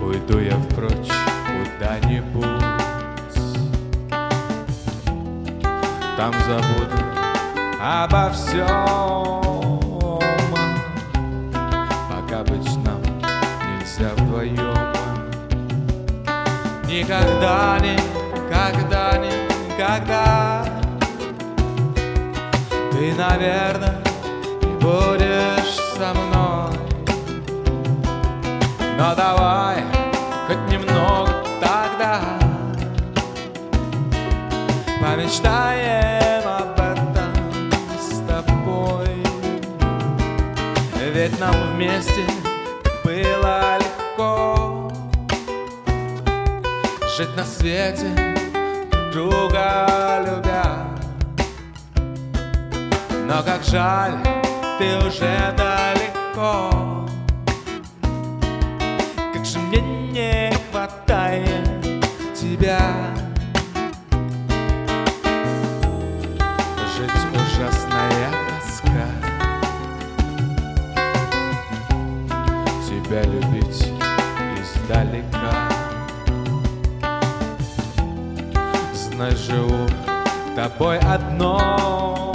Уйду я впрочь куда-нибудь, там забуду обо всем. Пока быть нам нельзя вдвоем. Никогда, никогда, никогда ты, наверное, не будешь со мной. Но давай хоть немного тогда помечтаем об этом с тобой. Ведь нам вместе было легко жить на свете, друг друга любя. Но как жаль, ты уже далеко. Как же мне не хватает тебя. Жить ужасная тоска, тебя любить издалека. Знай, живу тобой одной.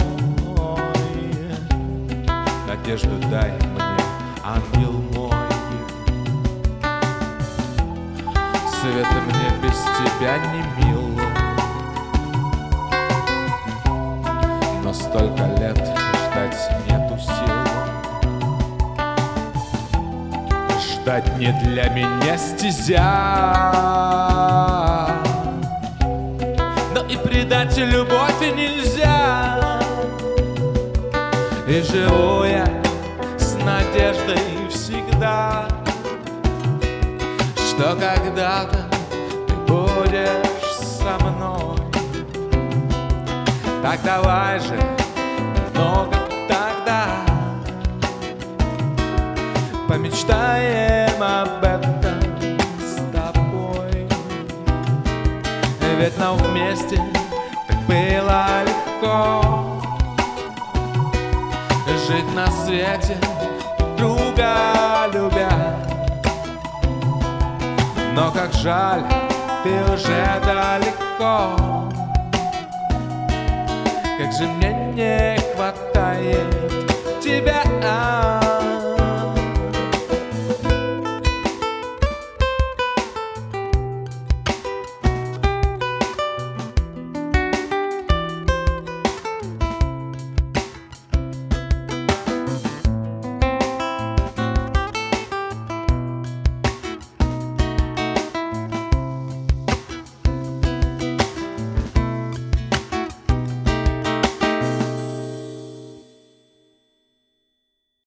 Надежду дай мне, ангел мой. Света мне без тебя не мило, но столько лет ждать нету сил. Ждать не для меня стезя, но и предать любовь и нельзя. И живу я с надеждой всегда, что когда-то ты будешь со мной. Так давай же много тогда помечтаем об этом с тобой. Ведь нам вместе так было легко жить на свете, друга любя. Но как жаль, ты уже далеко. Как же мне не хватает